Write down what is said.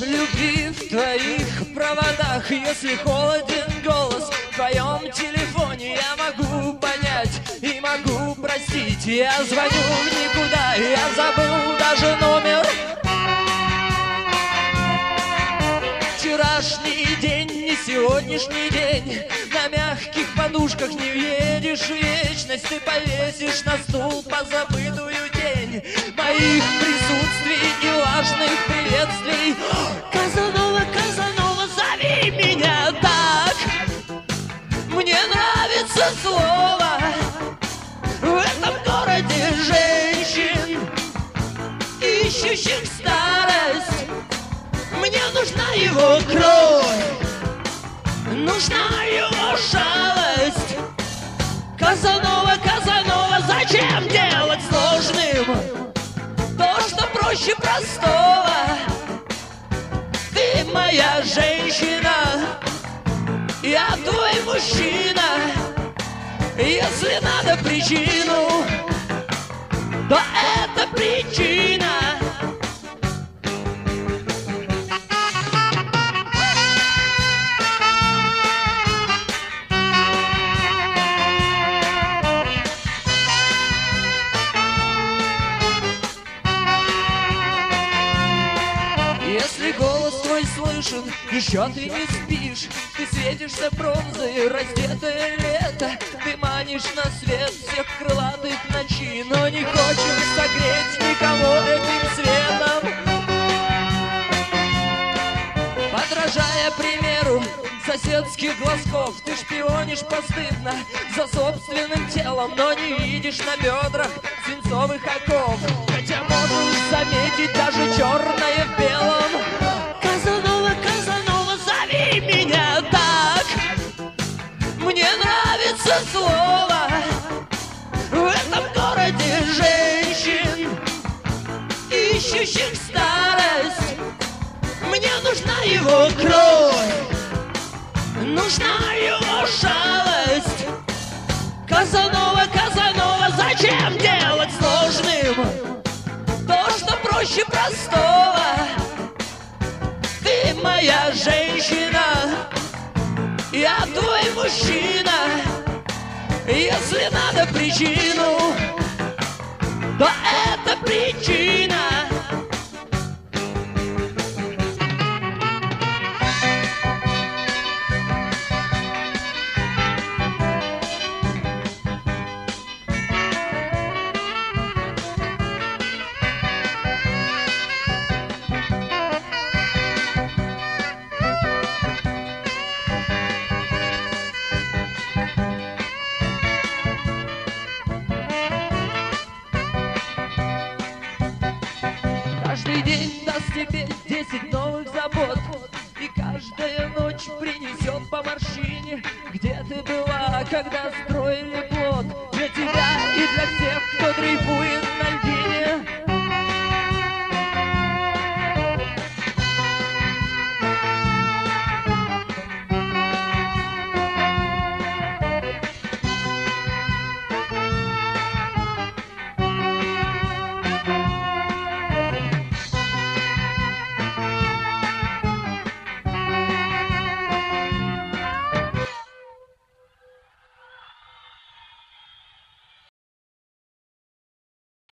любви в твоих проводах. Если холоден голос в твоем телефоне, я могу понять и могу простить. Я звоню в никуда, я забыл даже номер. Вчерашний день, не сегодняшний день. На мягких подушках не въедешь в вечность. Ты повесишь на стул позабытую тень моих присутствий и важных приветствий. Казанова, Казанова, зови меня так. Мне нравится слово в этом городе женщин, ищущих старость. Мне нужна его кровь, нужна его шалость. Казанова, Казанова, зачем делать сложным то, что проще простого? Ты моя женщина, я твой мужчина. Если надо причину, то это причина. Если голос твой слышен, еще ты не спишь. Ты светишься бронзой, раздетое лето. Ты манишь на свет всех крылатых ночи, но не хочешь согреть никого этим светом. Подражая примеру соседских глазков, ты шпионишь постыдно за собственным телом, но не видишь на бедрах свинцовых оков. Хотя можешь заметить даже черное в белом. Казанова, Казанова, зови меня так. Мне нравится слово в этом городе женщин, ищущих старость. Мне нужна его кровь, нужна его шалость. Казанова, Казанова, зачем делать сложным то, что проще простого? Ты моя женщина, я твой мужчина. Если надо причину, то это причина. Каждый день даст тебе 10 новых забот, и каждая ночь принесет по морщине. Где ты была, когда строили плод? Для тебя и для всех, кто дрейфует